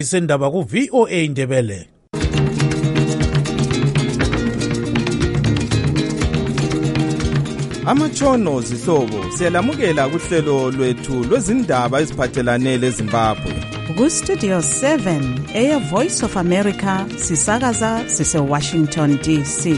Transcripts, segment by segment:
Isendaba ku VOA Indebele. Amatshono zihlobo siyalamukela kuhlelo lwethu lwezindaba eziphathelane leZimbabwe. Ku Studio 7 Air Voice of America sisakaza sise Washington DC.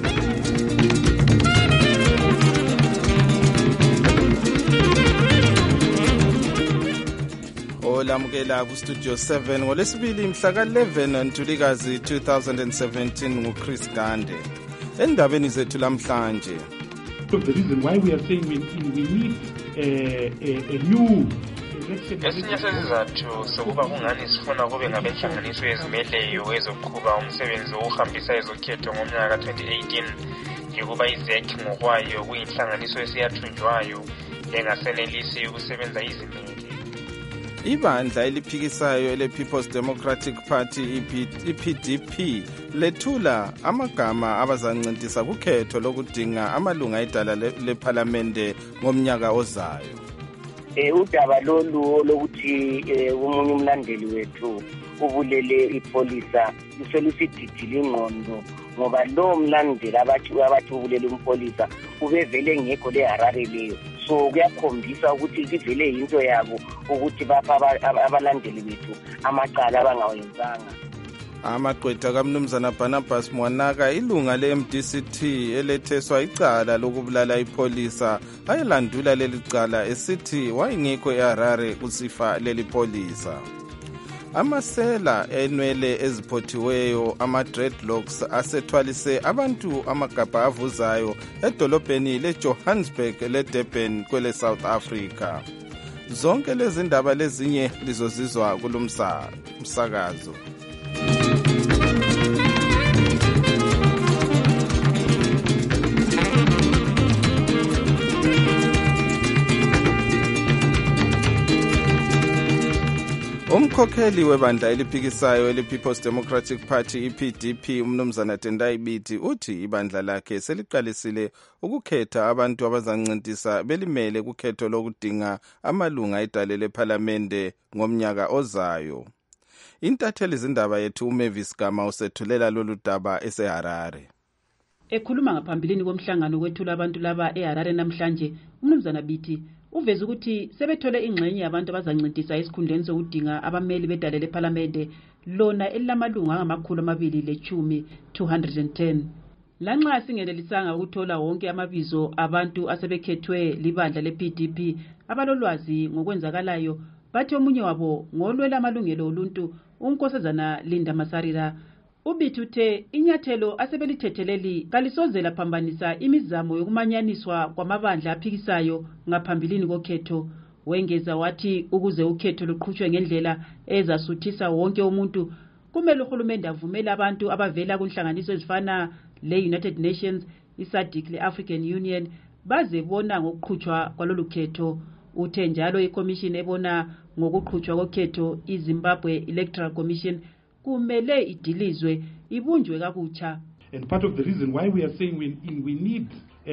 Olamukela ku Studio 7 ngolesibili mhla ka-11 Ntulikazi 2017 nguChris Gande. Endabeni zethu lamhlanje. The reason why we are saying we need a new election. Esinye sezizathu sokuba kungani sifuna kube ngabenhlanganiso ezimeleyo ezoqhuba umsebenzi wokuhambisa ezokhetho ngomnyaka ka-2018 yokuba iZEC ngokwayo kuyinhlanganiso esiyathunjwayo engasenelisi ukusebenza izimele. Ibandla eliphikisayo ele-People's Democratic Party iPDP lethula amagama abazancintisa kukhetho lokudinga amalunga edala lephalamende ngomnyaka ozayo. Udaba lolu lokuthi umunye umlandeli wethu ubulele ipolisa luselusididile ingqondo ngoba lo mlandeli abathi ubulele umpolisa ubevele ngekho leHarare leyo. So kuyakhombisa ukuthi ivele into yabo ukuthi bapha abalandeli bethu amacala abangawenzanga. Amagqwetha kaMnumzana Barnabas Mwanaka ilunga le-MDCT eletheswa icala lokubulala ipolisa ayelandula leli cala esithi wayengekho eHarare kusifa leli polisa. Amasela enwele eziphothiweyo ama-dreadlocks asethwalise abantu amagabha avuzayo edolobheni leJohannesburg leDurban kwele South Africa. Zonke lezi ndaba lezinye lizozizwa kulomsakazo. Umkhokheli webandla eliphikisayo ele-People's Democratic Party iPDP uMnumzana Tendai Biti uthi ibandla lakhe seliqalisile ukukhetha abantu abazancintisa belimele kukhetho lokudinga amalunga edale lephalamende ngomnyaka ozayo. Intatheli zindaba yethu uMavis Gama usethulela lolu daba eseHarare. Ekhuluma ngaphambilini komhlangano kwethula abantu laba eHarare namhlanje, uMnumzana Biti uveza ukuthi sebethole ingxenye yabantu abazancintisa esikhundleni sokudinga abameli bedale lephalamende lona elilamalunga angama210 210. Lanxa singenelisanga ukuthola wonke amabizo abantu asebekhethwe libandla lePDP abalolwazi ngokwenzakalayo, bathi omunye wabo ngolwela amalungelo oluntu uNkosazana Linda Masarira. Ubithi uthe inyathelo asebelithetheleli kalisozela phambanisa imizamo yokumanyaniswa kwamabandla aphikisayo ngaphambilini kokhetho. Wengeza wathi ukuze ukhetho luqhutshwe ngendlela ezasuthisa wonke umuntu, kumele uhulumende avumele abantu abavela kunhlanganiso ezifana le-United Nations, iSADC le-African Union baze bona ngokuqhutshwa kwalolu khetho. Uthe njalo iCommission ebona ngokuqhutshwa kokhetho iZimbabwe Electoral Commission kumele idilizwe ibunjwe kabutsha. And part of the reason why we are saying we need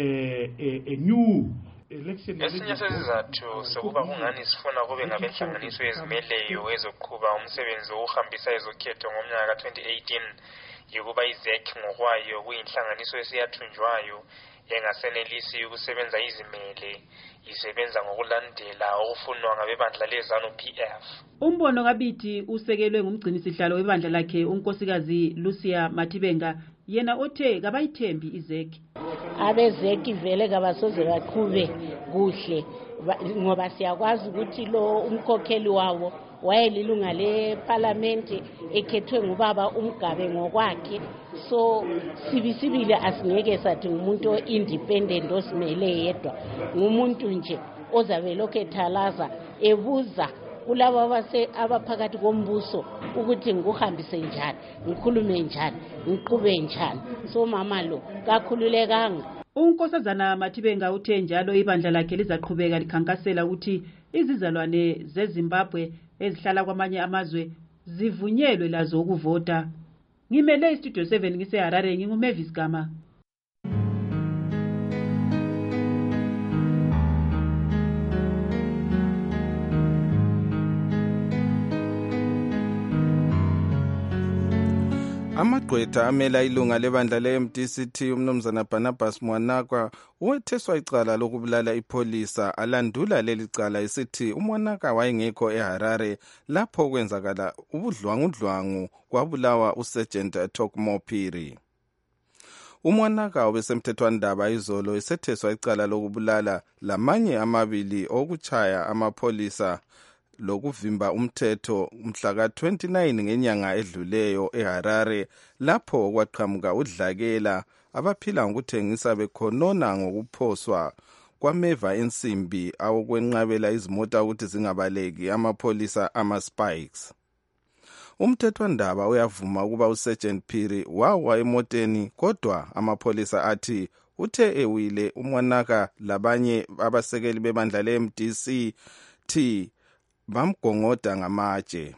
a new election. Esinye sezizathu sokuba kungani sifuna kube ngabenhlanganiso ezimeleyo ezoqhuba umsebenzi wokuhambisa ezokhetho ngomnyaka ka-2018 yokuba iZEC ngokwayo kuyinhlanganiso esiyathunjwayo engasenelisi ukusebenza izimele, isebenza ngokulandela okufunwa ngabebandla leZANU-PF. Umbono kaBiti usekelwe ngumgcinisihlalo webandla lakhe unkosikazi Lucia Matibenga, yena othe kabayithembi iZEC. AbeZEC vele kabasoze baqhube kuhle ngoba siyakwazi ukuthi lo umkhokheli wawo wayelilunga leParliament ekhethwe ngubaba uMgabe ngokwakhe. So sibisibile asingeke sathi ngumuntu independent osimele yedwa, ngumuntu nje ozabe lokho ethalaza ebuza kulabo abaphakathi kombuso ukuthi ngikuhambise njani, ngikhulume njani, ngiqhube njani. So mama lo kakhululekanga. uNkosazana Matibenga uthe njalo ibandla lakhe lizaqhubeka likhankasela ukuthi izizalwane zeZimbabwe ezihlala kwamanye amazwe zivunyelwe lazo ukuvota. Ngimele iStudio 7 ngiseHarare, nginguMavis Gama. Amagqwetha amela ilunga lebandla le-MDC-T umnumzana Barnabas Mwanaka uwetheswa icala lokubulala ipolisa alandula leli cala esithi uMwanaka wayengekho eHarare lapho kwenzakala ubudlwangudlwangu kwabulawa uSergeant Tokmo Phiri. uMwanaka obesemthethwandaba izolo esetheswa icala lokubulala lamanye amabili okutshaya amapolisa lokuvimba umthetho mhla ka-29 ngenyanga edluleyo eHarare lapho kwaqhamuka udlakela abaphila ngokuthengisa bekhonona ngokuphoswa kwameva ensimbi awokwenqabela izimota ukuthi zingabaleki amapolisa ama-spikes. Umthethwandaba uyavuma ukuba uSergeant Phiri wawa emoteni kodwa amapolisa athi uthe ewile uMwanaka labanye abasekeli bebandla le-MDC-T bamgongoda ngamatshe.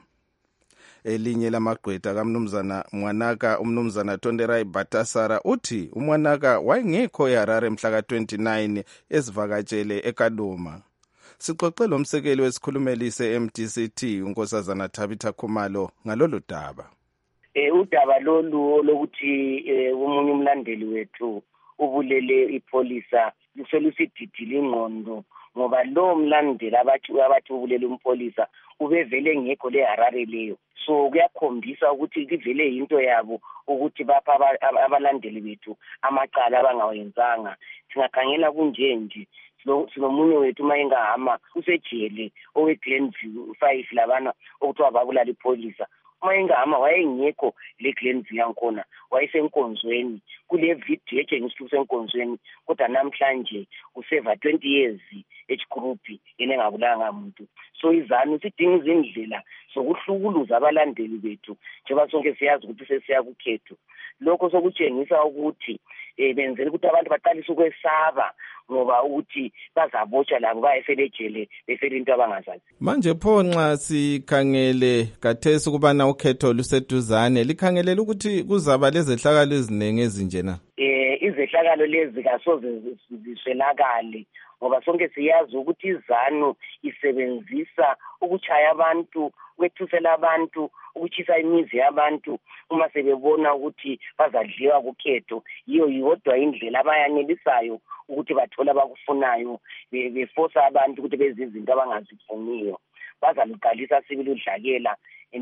Elinye lamagqwetha kaMnumzana Mwanaka umnumzana Tonderai Batasara uthi uMwanaka wayengekho eHarare mhla ka-29 ezivakatshele eKaduma. Sixoxe lo msekeli wesikhulumeli se-MDC-T unkosazana Tabitha Khumalo ngalolu daba. Udaba lolu lokuthi umunye umlandeli wethu ubulele ipolisa luselusididile ingqondo ngoba lo mlandeli abathi ubulele umpolisa ubevele ngekho leHarare leyo. So kuyakhombisa ukuthi livele into yabo ukuthi bapha abalandeli bethu amacala abangawenzanga. Singakhangela kunje nje sinomunye wethu mayengahama usejele owe-Glenview 5 labana okuthiwa babulala ipolisa. Mayengahama wayengekho le Glenview yankhona wayesenkonzweni kule video etshengisa usenkonzweni kodwa namhlanje useva 20 years group yena engabulanga umuntu. So izanu sidinga izindlela sokuhlukuluza abalandeli bethu njengoba sonke siyazi ukuthi sesiya kukhetho. Lokho sokutshengisa ukuthi benzela ukuthi abantu baqalise ukwesaba ngoba ukuthi bazabotshwa labo bayeselejele befela into abangazazi. Manje pho nxa sikhangele kathesi ukubana ukhetho luseduzane likhangelela ukuthi kuzaba lezehlakalo eziningi ezinjena. Izehlakalo lezi kasoze ziswelakale ngoba sonke siyazi ukuthi izanu isebenzisa ukuchaya abantu, ukwethusela abantu, ukuchisa imizi yabantu uma sebebona ukuthi bazadliwa kukhetho. Yodwa indlela abayanelisayo ukuthi bathola abakufunayo beforce abantu ukuthi benze izinto abangazifuniyo. Bazaluqalisa sibili udlakela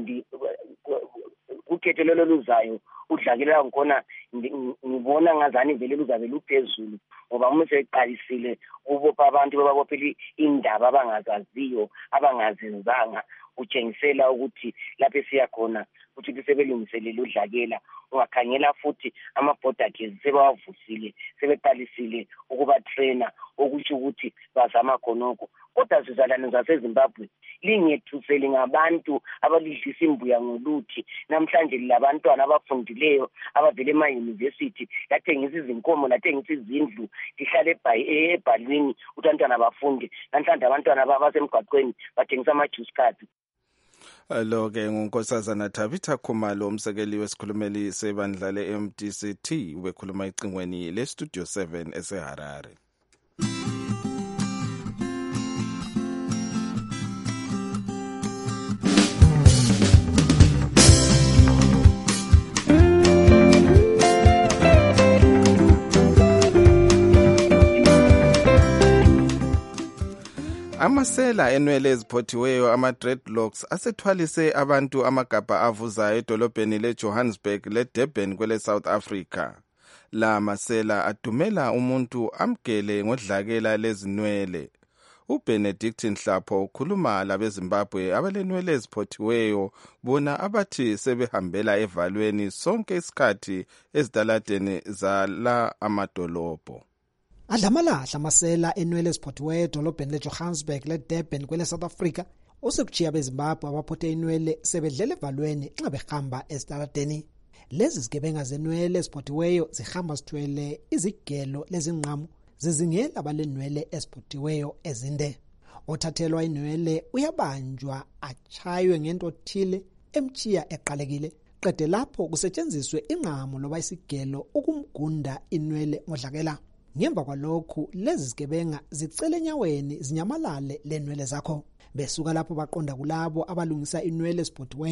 ukhetho lolo luzayo udlakela ngkhona ngibona ngazani vele luzabe luphezulu ngoba uma seqalisile ubopha abantu bebabophela indaba abangazaziyo abangazenzanga utshengisela ukuthi lapho esiya khona ukuthi sebelungiselele udlakela. Ungakhangela futhi ama-border sebawavusile sebeqalisile ukuba trainer okutsho ukuthi bazama khonoko. Kodwa sizalwane zaseZimbabwe lingethuseli ngabantu abalidlisa imbuya ngoluthi. Namhlanje labantwana abafundileyo abavele ema-university lathengisa izinkomo lathengisa izindlu lihlale ebhalwini ukuthi abantwana bafunde. Namhlanje abantwana basemgwaqweni bathengisa ama-juice cards. Lo-ke ngunkosazana Tabitha Khumalo umsekeli wesikhulumeli sebandla le-MDC-T ubekhuluma icingweni le-Studio 7 eseHarare. Amasela enwele eziphothiweyo ama-dreadlocks asethwalise abantu amagabha avuzayo edolobheni leJohannesburg leDurban kwele South Africa. La masela adumela umuntu amgele ngodlakela lezinwele. uBenedict Nhlapho ukhuluma labeZimbabwe abalenwele eziphothiweyo bona abathi sebehambela evalweni sonke isikhathi ezitaladeni zala amadolobho. Adlamalahla amasela enwele eziphothiweyo edolobheni leJohannesburg leDurban kwele South Africa usekujiya beZimbabwe abaphothe inwele sebedlele evalweni nxa behamba ezitaladeni. Lezi zigebenga zenwele eziphothiweyo zihamba zithwele izigelo lezingqamu zizingela abalenwele eziphothiweyo ezinde. Othathelwa inwele uyabanjwa achaywe ngento othile emchiya eqalekile. Qede lapho kusetshenziswe ingqamu loba isigelo ukumgunda inwele ngodlakela. Ngemva kwalokhu lezi zigebenga zicele enyaweni zinyamalale lenwele zakho. Besuka lapho baqonda kulabo abalungisa inwele eziphothiweyo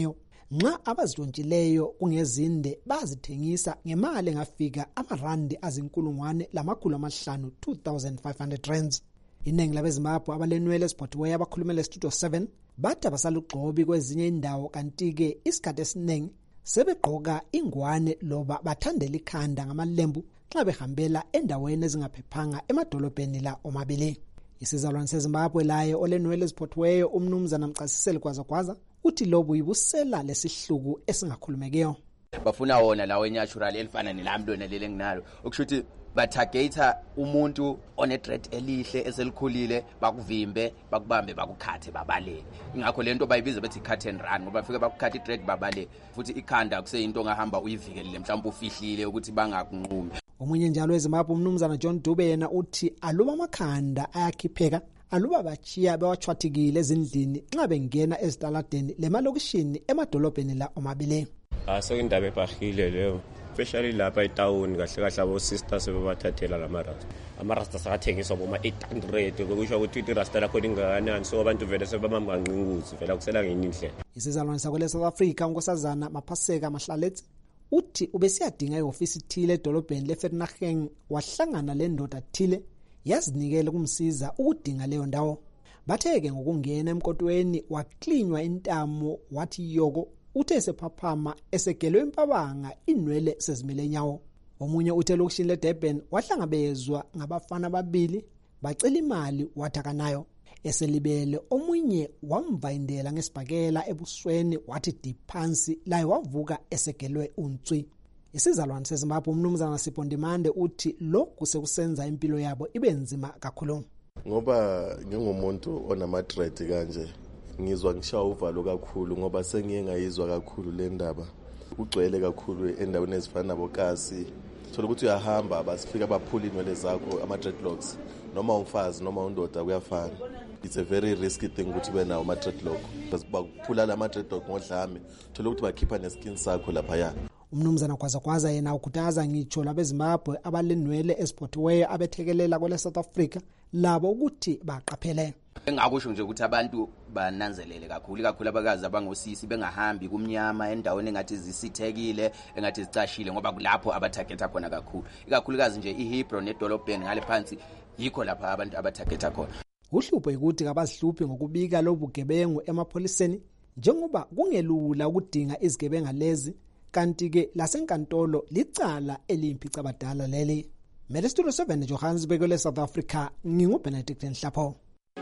nxa abazidontshileyo kungezinde bazithengisa ngemali engafika amarandi azinkulungwane lamakhulu amahlanu 2,500 rands. Iningi labeZimbabwe abalenwele eziphothiweyo abakhulumela estudio 7 bathi abasalugxobi kwezinye indawo, kanti-ke isikhathi esiningi sebegqoka ingwane loba bathandela ikhanda ngamalembu xa behambela endaweni ezingaphephanga emadolobheni la omabili. Isizalwane seZimbabwe laye olenwele eziphothiweyo umnumzana Mchasiseli Gwazagwaza uthi lobu yibusela lesihluku esingakhulumekiyo. Bafuna wona lawo natural elifana nelambona lele nginalo ukushuthi batargeta umuntu one threat elihle eselikhulile bakuvimbe bakubambe bakukhathe babalele. Ingakho lento bayibiza bethi cut and run ngoba bafike bakukhathe i-threat babalele futhi ikhanda kuseyinto ongahamba uyivikelele mhlawumbe ufihlile ukuthi bangakunqumi. Omunye njalo weZimbabwe umnumzana John Dube yena uthi aluba amakhanda ayakhipheka aluba bachiya bewachwathikile ezindlini nxa bengena ezitaladeni lemalokishini emadolobheni la omabili. Sekindaba ebhahile leyo, especially lapha etawuni kahle kahle abo sisters sebebathathela lamarasta. Amarasta sakathengiswa boma 800 ngokusho ukuthi irasta lakho lingakanani, so abantu vele sebamamba nqinguzi vela kusela ngenye indlela. Isizalwane sakwele South Africa unkosazana Maphaseka Mahlaletsi uthi ubesiyadinga ihofisi thile edolobheni leVernageng wahlangana le ndoda thile yazinikele kumsiza ukudinga leyo ndawo. Batheke ngokungena emkotweni waklinywa intamo wathi yoko uthe esephaphama esegelwe impabanga inwele sezimele enyawo. Omunye uthe lokishini leDurban wahlangabezwa ngabafana ababili bacela imali wathakanayo. Eselibele omunye wamvayindela ngesibhakela ebusweni wathi diphansi laye wavuka esegelwe untswi. Isizalwane seZimbabwe umnumzana Sipondimande uthi lokhu sekusenza impilo yabo ibe nzima kakhulu. Ngoba ngingumuntu onamathreat kanje ngizwa ngishawa uvalo kakhulu ngoba sengiye ngayizwa kakhulu le ndaba. Ugcwele kakhulu endaweni ezifana nabokasi. Thola ukuthi uyahamba basifika baphula inwele zakho ama-dreadlocks noma umfazi noma undoda kuyafana. It's a very risky thing ukuthi ube nawo ama-dreadlock. Bakuphula la ma-dreadlock ngodlame thola ukuthi bakhipha neskin sakho lapha ya. Umnumzana Gwazagwaza yena ukhuthaza ngitsho labeZimbabwe abalenwele eziphothiweyo abethekelela kwele South Africa labo ukuthi baqaphele. Engakusho nje ukuthi abantu bananzelele kakhulu abakazi abangosisi bengahambi kumnyama endaweni engathi zisithekile engathi zicashile ngoba kulapho abatargeta khona kakhulu. Ikakhulukazi nje iHebron nedolobheni ngale phansi yikho lapha abantu abatargeta khona. Uhlupho ukuthi abazihluphi ngokubika lobugebengu emapholiseni njengoba kungelula ukudinga izigebenga lezi, kanti-ke lasenkantolo licala elimphica abadala leli. Mele Studio 7 Johannesburg le South Africa nginguBenedict Nhlapho.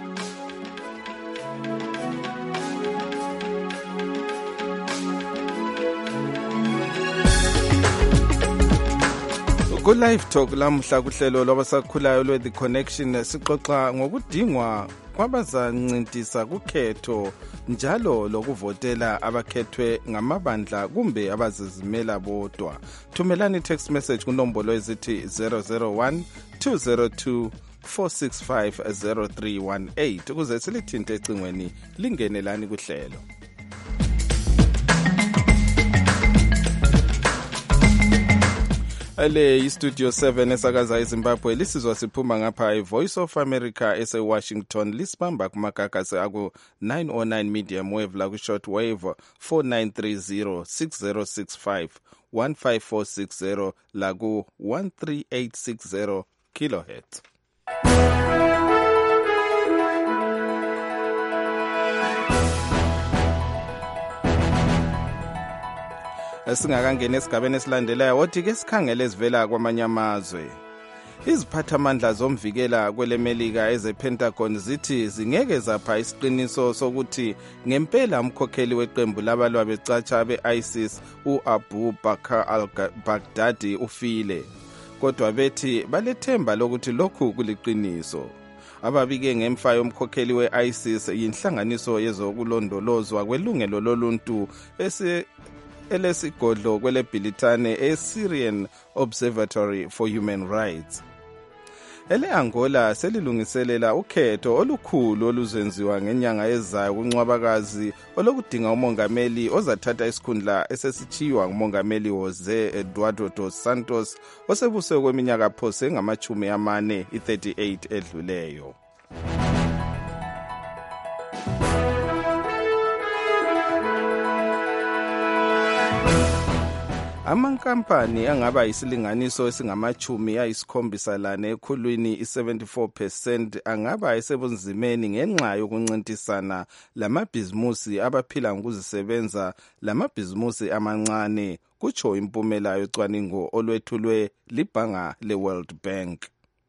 Ku-Live Talk lamhla kuhlelo lwabasakhulayo lwe-The Connection sixoxa ngokudingwa kwabazancintisa kukhetho njalo lokuvotela abakhethwe ngamabandla kumbe abazizimela bodwa. Thumelani text message kunombolo ezithi 001 202 465 0318 ukuze silithinte ecingweni lingenelani kuhlelo. Ale iStudio 7 esakaza eZimbabwe lisizwa siphuma ngapha iVoice of America eseWashington lisibamba kumagagasi aku 909 medium wave la ku short wave 4930 6065 15460 la ku 13860 kilohertz. Singakangena esigabeni esilandelayo wothi ke sikhangele ezivela kwamanye amazwe. Iziphathamandla zomvikela kwelemelika ezePentagon zithi zingeke zapha isiqiniso sokuthi ngempela umkhokheli weqembu labalwa becatsha beISIS uAbu Bakr al-Baghdadi ufile. Kodwa bethi balethemba lokuthi lokhu kuliqiniso. Ababike ngemfa yomkhokheli weISIS yinhlanganiso yezokulondolozwa kwelungelo loluntu elesigodlo kweleBhilitane eSyrian Observatory for Human Rights. Ele-Angola selilungiselela ukhetho olukhulu oluzenziwa ngenyanga ezayo kuncwabakazi olokudinga umongameli ozathatha isikhundla esesithiwa ngumongameli Jose Eduardo dos Santos osebuse kweminyaka phose ngama-40 i-38 edluleyo. Amankampani angaba isilinganiso esingama-74 ekhulwini i-74% angaba esebunzimeni ngenxa yokuncintisana lamabhizimusi abaphila ngokuzisebenza lamabhizimusi amancane, kutsho impumela yocwaningo olwethulwe libhanga le-World Bank.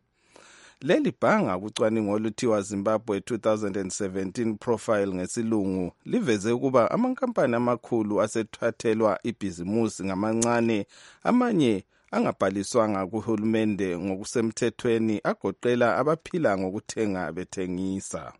Leli bhanga kucwaningo oluthiwa Zimbabwe 2017 profile ngesilungu liveze ukuba amankampani amakhulu asethathelwa ibhizimusi ngamancane, amanye angabhaliswanga kuhulumende ngokusemthethweni agoqela abaphila ngokuthenga bethengisa.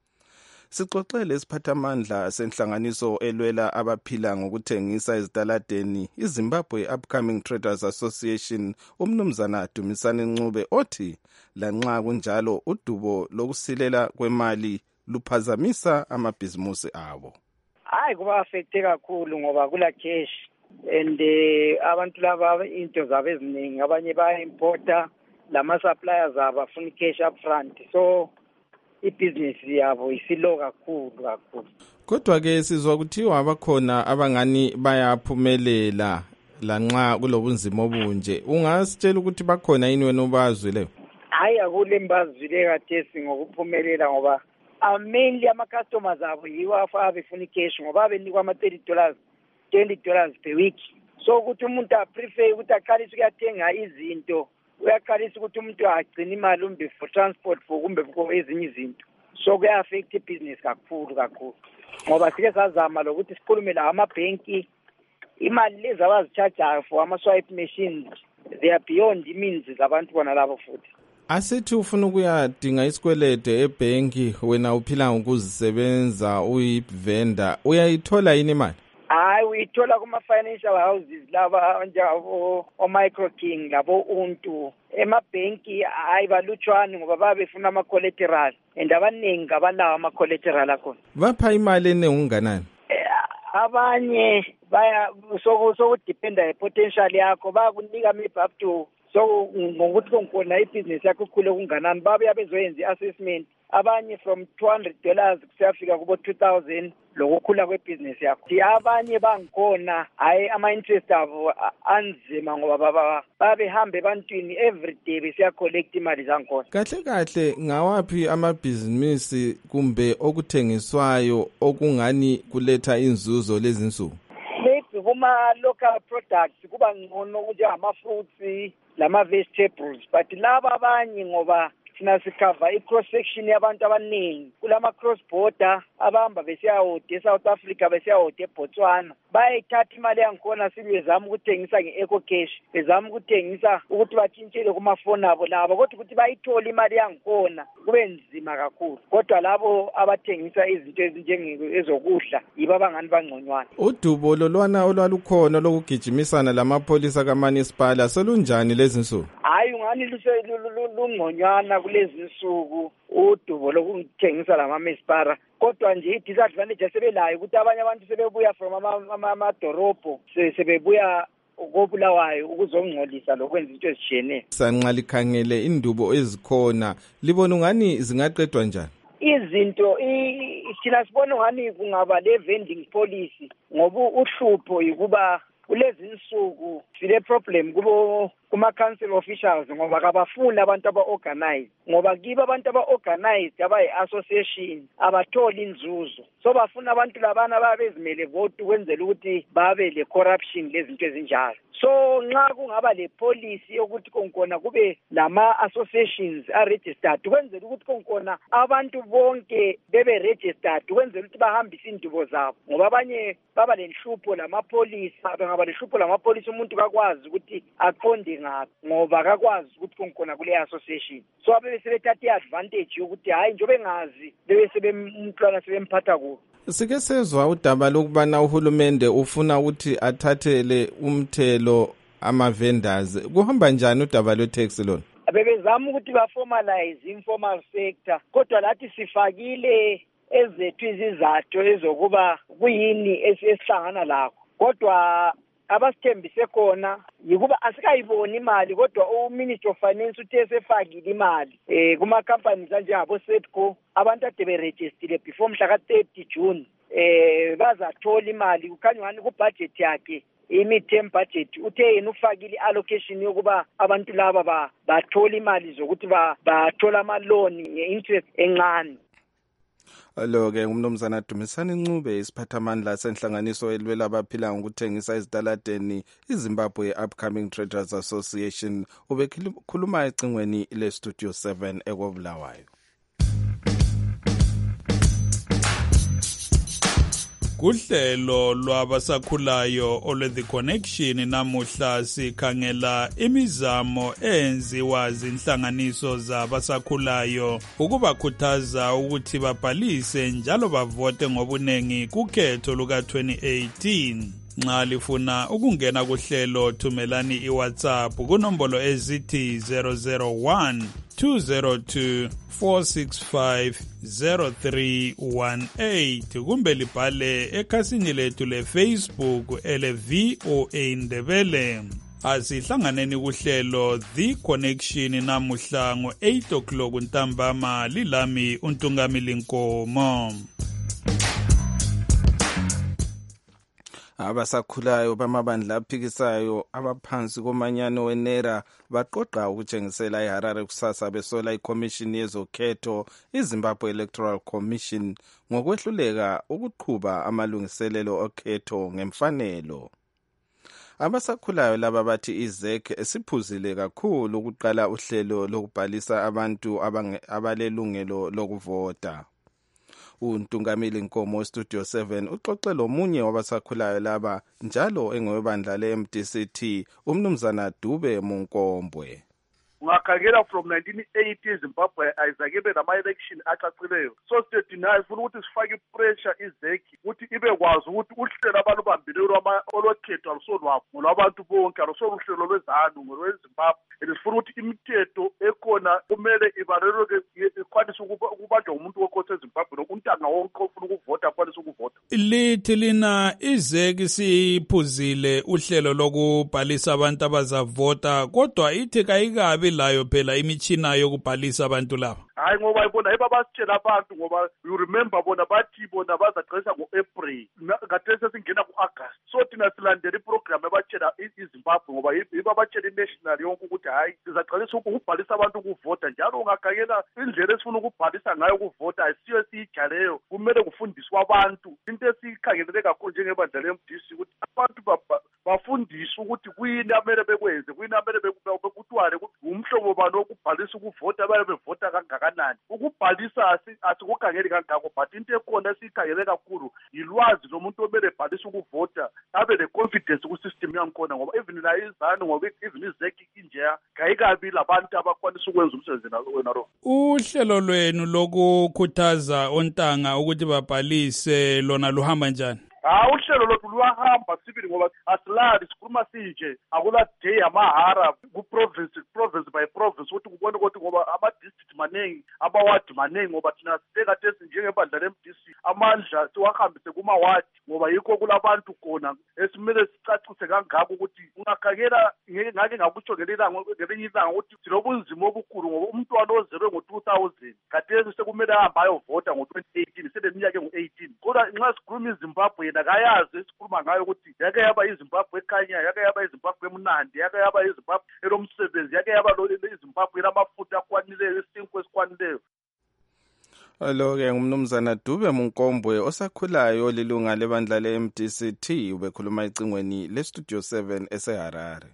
Sixoxele isiphathamandla senhlanganiso elwela abaphila ngokuthengisa ezitaladeni iZimbabwe Upcoming Traders Association umnumzana Dumisani Ncube othi lanxa kunjalo udubo lokusilela kwemali luphazamisa amabhizimusi abo. Hayi kuba affecte kakhulu ngoba kula cash and abantu laba into zabo eziningi, abanye baya importa, lama suppliers abafuna cash up front, so ibhizinisi yabo isilo kakhulu. Kodwa ke sizwa kuthiwa abakhona abangani bayaphumelela lanxa kulobunzima obunje. Ungasitshela ukuthi bakhona yini wena obazwileyo? Hayi akule mbazwile kathesi ngokuphumelela ngoba mainly ama-customers abo yiwo afaka befuna i-cash ngoba benikwa ama-$30, $20 per week. So ukuthi umuntu aprefer ukuthi aqalise ukuyathenga izinto, uyaqalisa ukuthi umuntu agcine imali umbe for transport for kumbe for ezinye izinto. So kuya-affect ibhizinisi kakhulu ngoba sike sazama lokuthi sikhulume la amabhenki, imali lezi abazichajayo for ama-swipe machines they are beyond means zabantu bona labo futhi. Asithi ufuna ukuyadinga isikwelede ebhenki wena uphila ngokuzisebenza uyivenda, uyayithola yini imali? Hayi uyithola kuma-financial houses laba njengabo o-Micro King labo Untu. Emabhenki hayi balutshwane ngoba babefuna ama-collateral and abaningi abalawo ama-collateral akhona. Bapha imali enengunganani? Abanye baya sokudependa potential yakho, bayakunika maybe up to so ngokuthi konkhona ibhizinisi yakho ikhule kunganani, babuya bezoyenza i-assessment. Abanye from $200 kusiyafika kubo $2,000 lokukhula kwebhizinisi yakho. Abanye bangikhona hayi ama-interest abo anzima ngoba babehambe ebantwini every day besiya collect imali zangikhona. Kahle ngawaphi amabhizinisi kumbe okuthengiswayo okungani kuletha inzuzo lezi nsuku? Maybe kuma-local products kuba ngcono kunjengama-fruits lama-vegetables, but laba abanye ngoba thina sikhava i-cross section yabantu abaningi kulama cross border abahamba besiyahode eSouth Africa besiyahode eBotswana, bayayithatha imali yangikhona sibezama ukuthengisa nge-eco cash, bezama ukuthengisa ukuthi batshintshele kumafoni abo labo, kodwa ukuthi bayithole imali yangikhona kube nzima kakhulu. Kodwa labo abathengisa izinto ezokudla yibo abangani bangconywana. Udubo lolwana olwalukhona lokugijimisana lamapholisa kaManisipala solunjani lezi nsuku? Hayi ungani lungconywana kulezi nsuku udubo lokuthengisa lama-Mespara, kodwa nje i-disadvantage asebelayo ukuthi abanye abantu sebebuya from amadorobho sebebuya kobulawayo ukuzongcolisa lokwenza into ezishiyeneyo. Sanxa likhangele indubo ezikhona libona ungani zingaqedwa njani? Izinto thina sibona ungani kungaba le-vending policy ngoba uhlupho yikuba kulezi nsuku sile problem kuma-council officials ngoba kabafuni abantu aba-organized, ngoba kibo abantu aba-organized abayi-association abatholi inzuzo, so bafuna abantu labana babezimele vote ukwenzela ukuthi babe le-corruption lezinto ezinjalo. So nxa kungaba le policy yokuthi konkona kube lama-associations are-registered ukwenzela ukuthi konkona abantu bonke bebe-registered ukwenzela ukuthi bahambise indubo zabo, ngoba abanye baba lenhlupho lamapolisa, bengaba lenhlupho lamapolisa umuntu kakwazi ukuthi aqonde ngaphi ngoba kakwazi ukuthi konkona kule association. So abe sebethatha i-advantage yokuthi hayi njengoba engazi bebe sebemntwana sebemphatha kubi. Sike sezwa udaba lokubana uhulumende ufuna ukuthi athathele umthelo ama-vendors. Kuhamba njani udaba lwe-tax lona? Bebezama ukuthi ba-formalize informal sector, kodwa lathi sifakile ezethu izizathu ezokuba kuyini esihlangana lakho, kodwa abasithembise khona yikuba asikayiboni imali, kodwa uMinister of Finance uthe sefakile imali kuma-companies anjengabo-Setco abantu ade berejistile before mhla ka-30 June bazathola imali. Kukhanya ngani kubudget yakhe i-mid-term budget uthe yena ufakile i-allocation yokuba abantu laba bathola imali zokuthi bathola amaloni nge-interest encane. Lo-ke ngumnumzana Dumisani Ncube isiphathamandla senhlanganiso elwela abaphila ngokuthengisa ezitaladeni iZimbabwe Upcoming Traders Association ubekhuluma ecingweni le-Studio 7 ekobulawayo. Kuhlelo lwabasakhulayo olwe-The Connection namuhla sikhangela imizamo enziwa zinhlanganiso zabasakhulayo ukubakhuthaza ukuthi babhalise njalo bavote ngobunengi kukhetho luka-2018. Nxa lifuna ukungena kuhlelo thumelani iWhatsApp kunombolo ezithi 001-202-465-0318 kumbe libhale ekhasini lethu leFacebook ele-VOA Ndebele. Asihlanganeni kuhlelo The Connection namuhla ngo-8 o'clock ntambama lilami uNtungamili Nkomo. Abasakhulayo bamabandla aphikisayo abaphansi komanyano wenera baqoqa ukutshengisela eHarare kusasa besola iCommission yezokhetho iZimbabwe Electoral Commission ngokwehluleka ukuqhuba amalungiselelo okhetho ngemfanelo. Abasakhulayo laba bathi iZEC esiphuzile kakhulu ukuqala uhlelo lokubhalisa abantu abalelungelo lokuvota. uNtungamili Nkomo Studio 7 uxoxe lomunye wabasakhulayo laba njalo engowebandla le-MDCT umnumzana Dube Munkombwe. Ungakhangela from 1980 Zimbabwe ayizakebe nama-election acacileyo. So sitedinayo funa ukuthi sifake ipressure iZEC ukuthi ibe kwazi ukuthi uhlelo abantu bambelelo olokhetho alusolwabo ngolwabantu bonke alusoluhlelo lwezanu ngolwezimbabwe. Sifuna ukuthi imithetho ekhona kumele ibaleleke ikwanise ukubanjwa umuntu wonke eZimbabwe nokuntanga wonke ofuna ukuvota akwanise ukuvota. Lithi lina iZEC siphuzile uhlelo lokubhalisa abantu abazavota kodwa ithi kayikabi layo phela imitshina yokubhalisa abantu laba. Hayi ngoba ibona ibabasitshela abantu ngoba you remember bona bathi bona bazaqalisa ngo-April kade sesingena ku-August. So thina silandela iprogram ebatshela iZimbabwe ngoba ibabatshela i-national yonke ukuthi hayi sizaqalisa ukubhalisa abantu ukuvota njalo ungakhangela indlela esifuna ukubhalisa ngayo ukuvota ayisiyo esiyijaleyo kumele kufundiswe abantu. Into esiyikhangelele kakhulu njengebandla le-MDC ukuthi abantu bafundiswe ukuthi kuyini amele bekwenze kuyini amele bekutwale umhlobo bani wokubhalisa ukuvota baye bevota kangakanani. Ukubhalisa asikukhangeli kangako but into ekhona esiyikhangele kakhulu yilwazi lomuntu omele ebhalisa ukuvota abe le-confidence ku-system yangikhona ngoba even nayo izanu ngoba even iZEC injeya kayikabi labantu abakwanisa ukwenza umsebenzi wena lo. Uhlelo lwenu lokukhuthaza ontanga ukuthi babhalise lona luhamba njani? Uhlelo lothu luyahamba sibili ngoba asilali sikhuluma sinje akula day amahara ku-province by province ukuthi kubone ukuthi ngoba ama-district maningi ama-ward maningi ngoba thina sikade sinjengebandla le-MDC amandla siwahambise kuma-ward ngoba yikho kulabantu khona esimele sicacise kangako ukuthi ungakhangela ngake ngakutsho ngelinye ilanga ukuthi silobunzima obukhulu ngoba umntwana ozelwe ngo-2000 kade sekumele ahambe ayovota ngo-2018 seleminyaka engu-18 kodwa nxa sikhuluma iZimbabwe yena kayazi esikhuluma ngayo ukuthi yake yaba iZimbabwe ekhanya yake yaba iZimbabwe emnandi yake yaba iZimbabwe elomsebenzi yake yaba iZimbabwe elamafutha akwanileyo isinkwa esikwanileyo. Lo-ke ngumnumzana Dube Munkombwe osakhulayo lilunga lebandla le-MDCT ubekhuluma ecingweni le-Studio 7 eseHarare.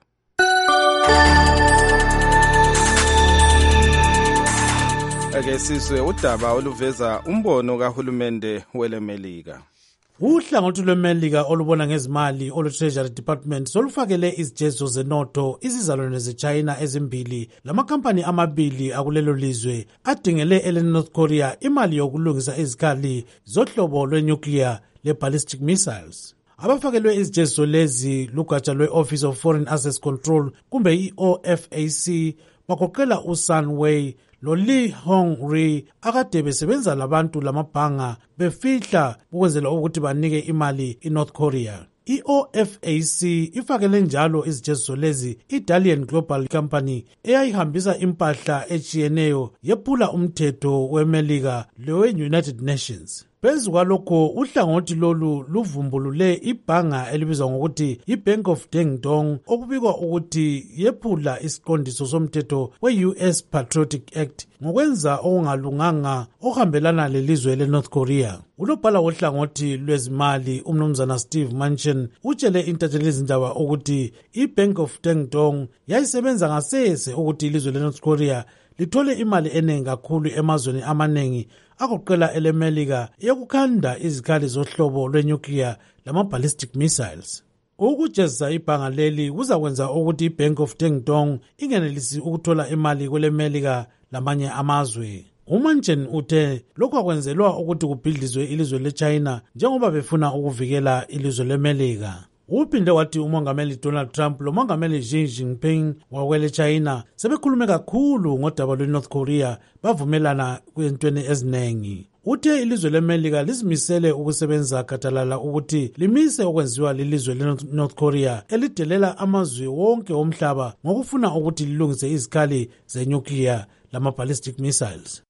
Ake sizwe udaba oluveza umbono kahulumende weleMelika. Uhlangothi lweMelika olubona ngezimali olu-Treasury Department solufakele izijezo zenotho izizalwane zeChina ezimbili lamakhampani amabili akulelo lizwe adingele ele-North Korea imali yokulungisa izikhali zohlobo lwe-nuclear le-ballistic missiles. Abafakelwe izijezo lezi lugatsha lwe-Office of Foreign Assets Control kumbe i-OFAC bagoqela uSun Wei lo-Lee Hong-ri akade besebenza labantu lamabhanga befihla ukwenzela ukuthi banike imali iNorth Korea. I-OFAC ifakele njalo izijeziso lezi iDalian Global Company eyayihambisa impahla etshiyeneyo yephula umthetho weMelika lowe-United Nations. Phezu kwalokho uhlangothi lolu luvumbulule ibhanga elibizwa ngokuthi iBank of Deng Dong okubikwa ukuthi yephula isiqondiso somthetho we-US Patriotic Act ngokwenza okungalunganga okuhambelana lelizwe leNorth Korea. Unobhala wohlangothi lwezimali umnumzana Steve Mnuchin utshele intatheli yezindaba ukuthi iBank of Deng Dong yayisebenza ngasese ukuthi ilizwe leNorth Korea lithole imali eningi kakhulu emazweni amaningi agoqela elemelika yokukhanda izikhali zohlobo lwenuclear lama-ballistic missiles. Ukujezisa ibhanga leli kuzakwenza ukuthi iBank of Deng Dong ingenelisi ukuthola imali kwelemelika lamanye amazwe. uMnuchin uthe lokhu akwenzelwa ukuthi kubhidlizwe ilizwe leChina njengoba befuna ukuvikela ilizwe lemelika. Uphinde wathi umongameli Donald Trump lomongameli Xi Jinping wakwele China sebekhulume kakhulu ngodaba lweNorth Korea bavumelana kwentweni ezinengi. Uthe ilizwe lemelika lizimisele ukusebenza gadalala ukuthi limise okwenziwa lilizwe leNorth Korea elidelela amazwe wonke omhlaba ngokufuna ukuthi lilungise izikhali zenuclear lama-ballistic missiles.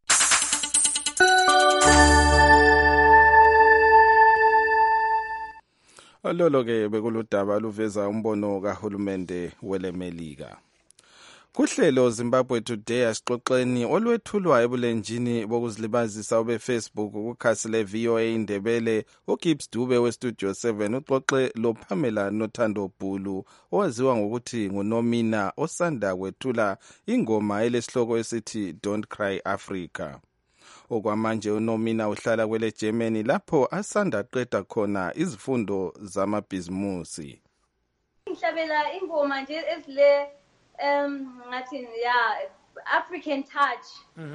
Lolo-ke bekuludaba luveza umbono kahulumende welemelika. Kuhlelo Zimbabwe Today asixoxeni olwethulwa ebulenjini bokuzilibazisa obe-Facebook kukhasi le-VOA Indebele uGibbs Dube we-Studio 7 uxoxe loPamela Nothando Bhulu owaziwa ngokuthi nguNomina osanda kwethula ingoma elesihloko esithi Don't Cry Africa. Okwamanje uNomina uhlala kwele Germany lapho asanda qeda khona izifundo zamabhizimusi. Ngihlabela ingoma nje ezile ngathi African touch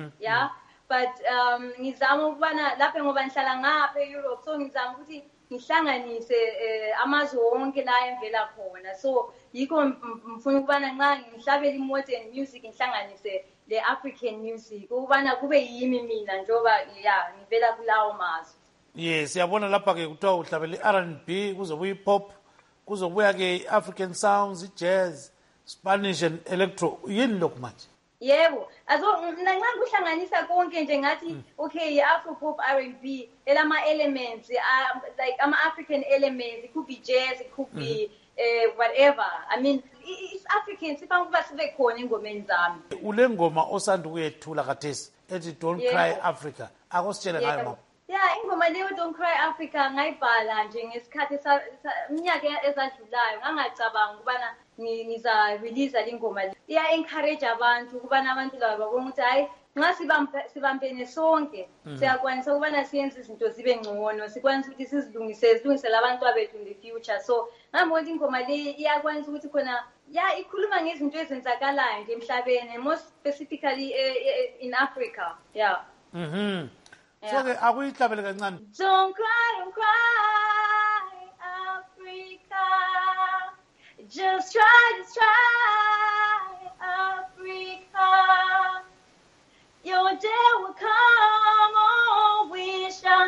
but ngizama ukubana lapha ngoba ngihlala ngapha eEurope so ngizama ukuthi ngihlanganise amazwe wonke la emvela khona so yikho mfuna ukubana nxa ngihlabela modern music ngihlanganise le African music ukubana kube yimi mina njoba ngivela kulawo mazwe. Yes, siyabona lapha ke kuthiwa uhlabela iR&B kuzobuya iPop kuzobuya ke African sounds, iJazz, Spanish and electro. Yini lokhu manje? Yebo, azo nxa kuhlanganisa konke nje ngathi okay Afropop R&B elama elements like ama African elements, it could be jazz, it could be whatever. I mean it's African sifanga kuba sibe khona engomeni zami. Ule ngoma osanda ukuyethula khathesi ethi Don't Cry Africa. Akositshela ngayo mama. Ingoma leyo Don't Cry Africa ngayibhala nje ngesikhathi iminyaka ezadlulayo ngangacabanga ukubana ngiza release ingoma le. Encourage abantu ukubana abantu laba babone ukuthi hayi nxa sibambene sonke siyakwanisa ukubana siyenze izinto zibe ngcono sikwanisa ukuthi sizilungisele abantu abethu in the future so ngambona ingoma le iyakwanisa ukuthi khona ikhuluma ngezinto ezenzakalayo nje emhlabeni more specifically in Africa. So ke akuyihlabele kancane. Don't cry Africa, just try Africa, your day will come, oh we shall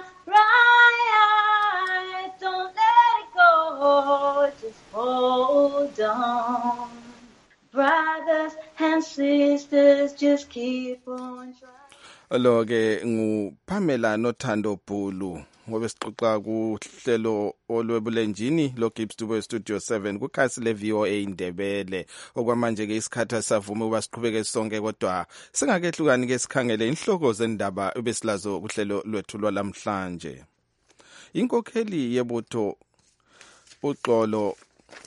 rise, don't let it go, just hold on, brothers and sisters, just keep on trying. Lo-ke nguPamela Nothando Bhulu ngobe sixoxa kuhlelo olwebulenjini loGibbs Dube Studio 7 kukhasi le-VOA Indebele. Okwamanje-ke isikhathi savume ukuba siqhubeke sonke kodwa singakehlukani-ke sikhangele inhloko zendaba ebesilazo kuhlelo lwethu lwalamhlanje. Inkokheli yebutho uxolo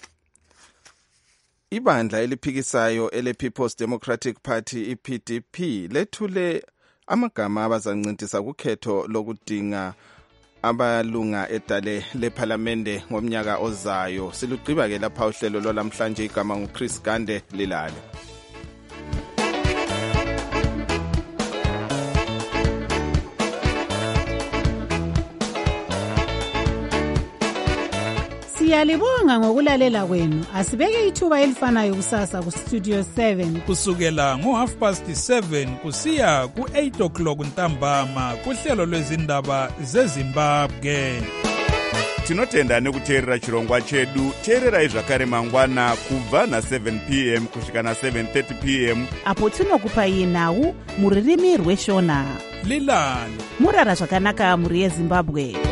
ibandla eliphikisayo ele-People's Democratic Party iPDP lethule amagama abazancintisa kukhetho lokudinga abalunga edale lephalamende ngomnyaka ozayo. Silugqiba ke lapha uhlelo lwalamhlanje igama nguChris Gande Lilale. Siyalibonga ngokulalela kwenu. Asibeke ithuba elifanayo kusasa ku Studio 7 kusukela ngo7:30 kusiya ku8 o'clock ntambama kuhlelo lwezindaba zeZimbabwe. Tinotenda nekuteerera chirongwa chedu. Teererai zvakare mangwana kubva na7 p.m. kusvika na7:30 p.m. apo tinokupai nhau muririmi rweshona. lilala murara zvakanaka mhuri yezimbabwe.